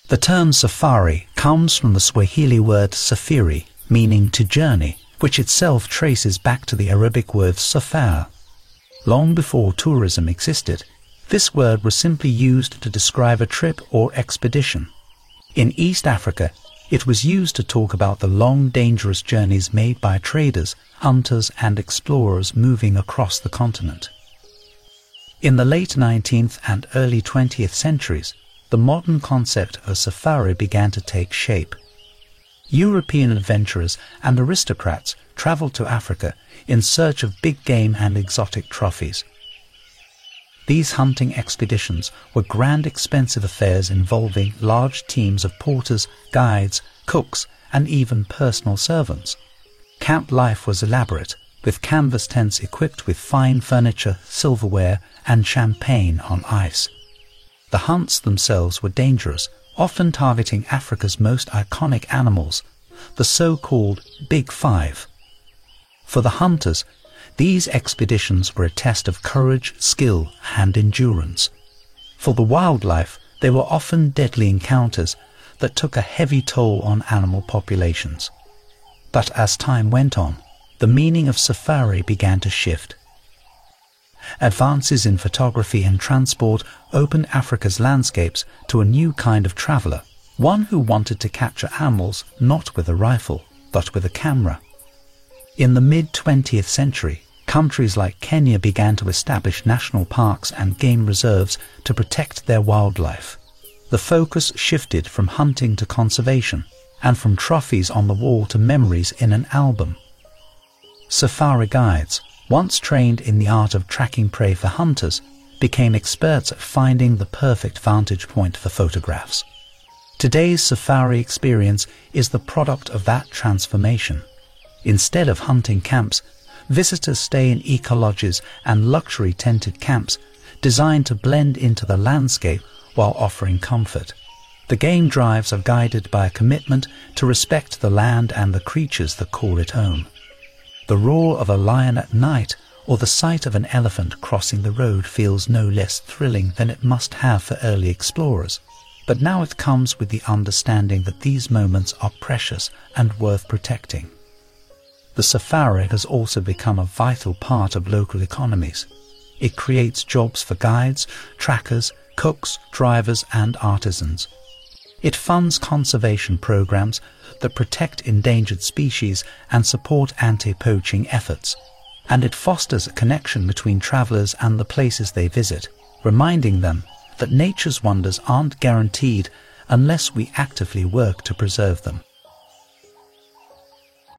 The term safari comes from the Swahili word safiri, meaning to journey, which itself traces back to the Arabic word safar. Long before tourism existed, this word was simply used to describe a trip or expedition. In East Africa, it was used to talk about the long, dangerous journeys made by traders, hunters, and explorers moving across the continent. In the late 19th and early 20th centuries, the modern concept of safari began to take shape. European adventurers and aristocrats traveled to Africa in search of big game and exotic trophies. These hunting expeditions were grand, expensive affairs involving large teams of porters, guides, cooks, and even personal servants. Camp life was elaborate, with canvas tents equipped with fine furniture, silverware, and champagne on ice. The hunts themselves were dangerous, often targeting Africa's most iconic animals, the so-called Big Five. For the hunters, these expeditions were a test of courage, skill, and endurance. For the wildlife, they were often deadly encounters that took a heavy toll on animal populations. But as time went on, the meaning of safari began to shift. Advances in photography and transport opened Africa's landscapes to a new kind of traveler, one who wanted to capture animals not with a rifle, but with a camera. In the mid-20th century, countries like Kenya began to establish national parks and game reserves to protect their wildlife. The focus shifted from hunting to conservation, and from trophies on the wall to memories in an album. Safari guides, once trained in the art of tracking prey for hunters, became experts at finding the perfect vantage point for photographs. Today's safari experience is the product of that transformation. Instead of hunting camps, visitors stay in eco-lodges and luxury tented camps designed to blend into the landscape while offering comfort. The game drives are guided by a commitment to respect the land and the creatures that call it home. The roar of a lion at night or the sight of an elephant crossing the road feels no less thrilling than it must have for early explorers. But now it comes with the understanding that these moments are precious and worth protecting. The safari has also become a vital part of local economies. It creates jobs for guides, trackers, cooks, drivers, and artisans. It funds conservation programs that protect endangered species and support anti-poaching efforts. And it fosters a connection between travelers and the places they visit, reminding them that nature's wonders aren't guaranteed unless we actively work to preserve them.